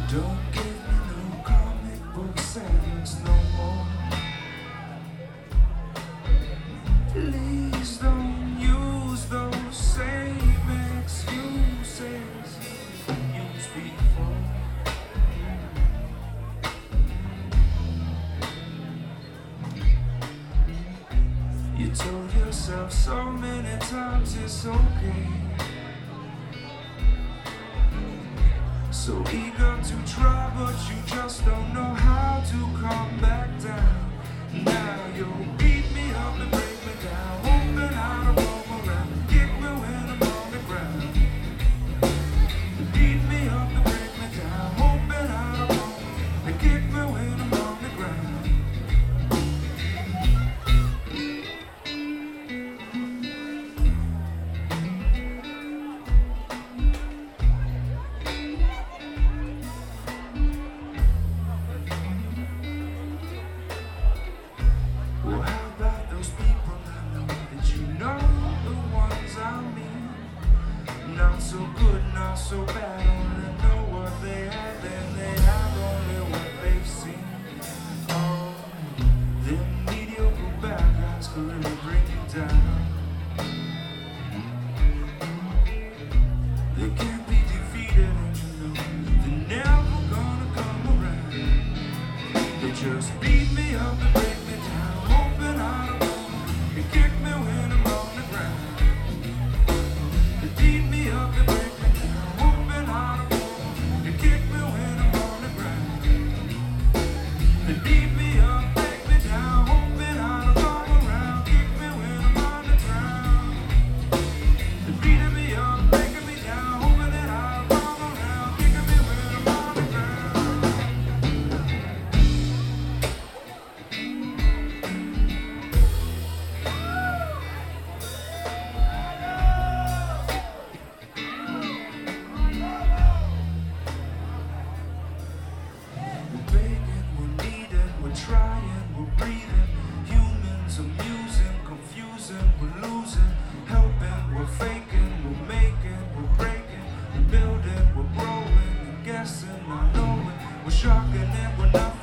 Don't give me no comic book sayings no more. Please don't use those same excuses you used before. You told yourself so many times it's okay. So eager to try, but you just don't know how to come back down. Now you'll beat me up and break me down, hoping I don't roll around, kick me when I'm on the ground. Beat me up and break me down, hoping I don't roll and kick me when I'm on the ground. Well, how about those people I know that you know, the ones I mean? Not so good, not so bad, only know what they have, and they have only what they've seen. Oh, them mediocre bad guys could really bring you down. They can't be defeated, and you know they're never gonna come around. They just beat me up and break me down, hoping I don't know, and kick me when I'm on the ground. They beat me up and break me down, hoping I don't know, and kick me when I'm on the ground. They beat me up, break me down, hoping I don't come around, kick me when I'm on the ground. They beat me up, breaking me down, hoping that I'll come around, kicking me when I'm on the ground. We're begging, we're needing, we're trying, we're breathing. Humans amusing, confusing, we're losing. Helping, we're faking, we're making, we're breaking. We're building, we're growing and guessing, not knowing. We're shocking and we're not